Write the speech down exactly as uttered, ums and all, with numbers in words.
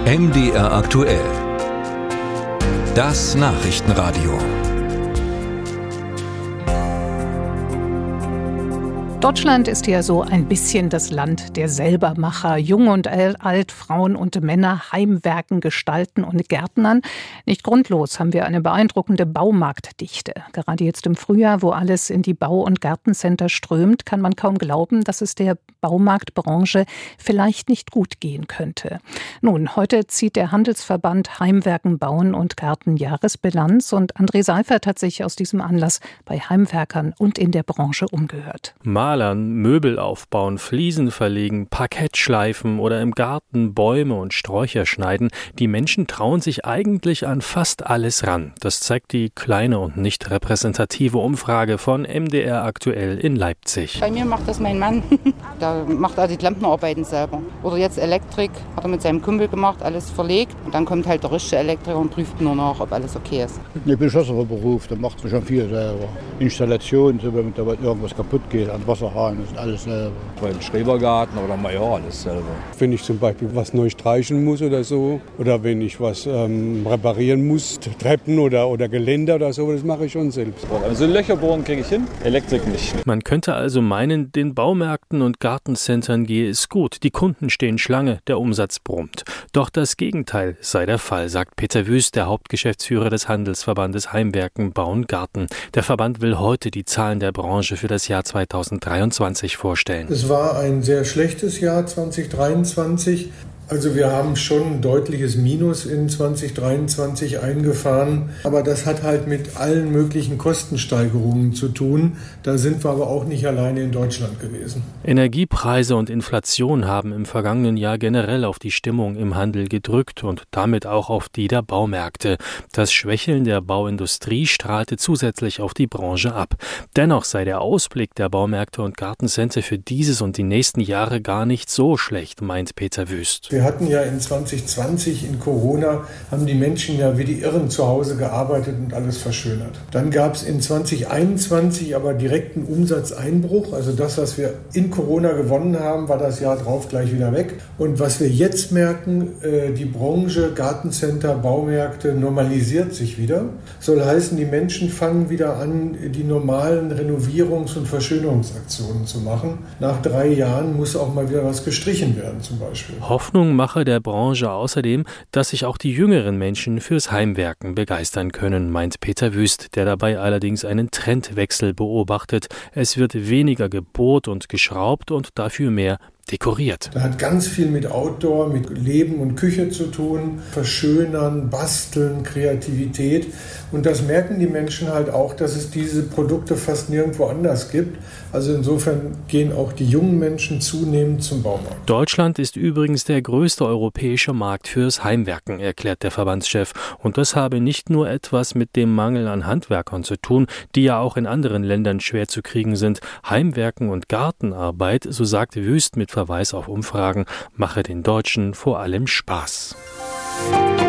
M D R aktuell. Das Nachrichtenradio. Deutschland ist ja so ein bisschen das Land der Selbermacher. Jung und alt, Frauen und Männer heimwerken, gestalten und gärtnern. Nicht grundlos haben wir eine beeindruckende Baumarktdichte. Gerade jetzt im Frühjahr, wo alles in die Bau- und Gartencenter strömt, kann man kaum glauben, dass es der Baumarktbranche vielleicht nicht gut gehen könnte. Nun, heute zieht der Handelsverband Heimwerken, Bauen und Garten Jahresbilanz und André Seifert hat sich aus diesem Anlass bei Heimwerkern und in der Branche umgehört. Malern, Möbel aufbauen, Fliesen verlegen, Parkett schleifen oder im Garten Bäume und Sträucher schneiden. Die Menschen trauen sich eigentlich an fast alles ran. Das zeigt die kleine und nicht repräsentative Umfrage von M D R aktuell in Leipzig. Bei mir macht das mein Mann. Da macht er die Lampenarbeiten selber. Oder jetzt Elektrik, hat er mit seinem Kumpel gemacht, alles verlegt. Und dann kommt halt der richtige Elektriker und prüft nur nach, ob alles okay ist. Ich bin Schlosserberuf, da macht man schon viel selber. Installation, so wenn da irgendwas kaputt geht, an Wasserhahn, ist alles selber. Beim Schrebergarten oder mal ja, alles selber. Wenn ich zum Beispiel was neu streichen muss oder so, oder wenn ich was ähm, reparieren muss, Treppen oder, oder Geländer oder so, das mache ich schon selbst. Also Löcher bohren kriege ich hin, Elektrik nicht. Man könnte also meinen, den Baumärkten und Gartencentern gehe es gut. Die Kunden stehen Schlange, der Umsatz brummt. Doch das Gegenteil sei der Fall, sagt Peter Wüst, der Hauptgeschäftsführer des Handelsverbandes Heimwerken, Bauen, Garten. Der Verband will heute die Zahlen der Branche für das Jahr zweitausenddreiundzwanzig vorstellen. Es war ein sehr schlechtes Jahr zweitausenddreiundzwanzig. Also wir haben schon ein deutliches Minus in zweitausenddreiundzwanzig eingefahren, aber das hat halt mit allen möglichen Kostensteigerungen zu tun. Da sind wir aber auch nicht alleine in Deutschland gewesen. Energiepreise und Inflation haben im vergangenen Jahr generell auf die Stimmung im Handel gedrückt und damit auch auf die der Baumärkte. Das Schwächeln der Bauindustrie strahlte zusätzlich auf die Branche ab. Dennoch sei der Ausblick der Baumärkte und Gartencenter für dieses und die nächsten Jahre gar nicht so schlecht, meint Peter Wüst. Wir hatten ja in zwanzig zwanzig in Corona, haben die Menschen ja wie die Irren zu Hause gearbeitet und alles verschönert. Dann gab es in zwanzig einundzwanzig aber direkten Umsatzeinbruch. Also das, was wir in Corona gewonnen haben, war das Jahr drauf gleich wieder weg. Und was wir jetzt merken, die Branche, Gartencenter, Baumärkte normalisiert sich wieder. Soll heißen, die Menschen fangen wieder an, die normalen Renovierungs- und Verschönerungsaktionen zu machen. Nach drei Jahren muss auch mal wieder was gestrichen werden zum Beispiel. Hoffnung mache der Branche außerdem, dass sich auch die jüngeren Menschen fürs Heimwerken begeistern können, meint Peter Wüst, der dabei allerdings einen Trendwechsel beobachtet. Es wird weniger gebohrt und geschraubt und dafür mehr dekoriert. Da hat ganz viel mit Outdoor, mit Leben und Küche zu tun, Verschönern, Basteln, Kreativität. Und das merken die Menschen halt auch, dass es diese Produkte fast nirgendwo anders gibt. Also insofern gehen auch die jungen Menschen zunehmend zum Baumarkt. Deutschland ist übrigens der größte europäische Markt fürs Heimwerken, erklärt der Verbandschef. Und das habe nicht nur etwas mit dem Mangel an Handwerkern zu tun, die ja auch in anderen Ländern schwer zu kriegen sind. Heimwerken und Gartenarbeit, so sagt Wüst mit Verweis auf Umfragen, mache den Deutschen vor allem Spaß.